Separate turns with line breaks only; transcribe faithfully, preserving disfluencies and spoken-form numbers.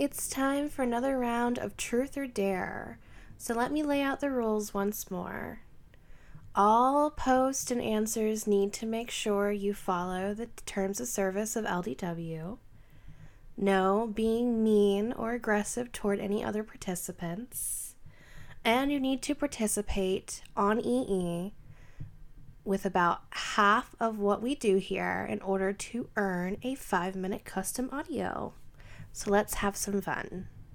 It's time for another round of Truth or Dare, so let me lay out the rules once more. All posts and answers need to make sure you follow the terms of service of L D W. No being mean or aggressive toward any other participants. And you need to participate on E E with about half of what we do here in order to earn a five-minute custom audio. So let's have some fun.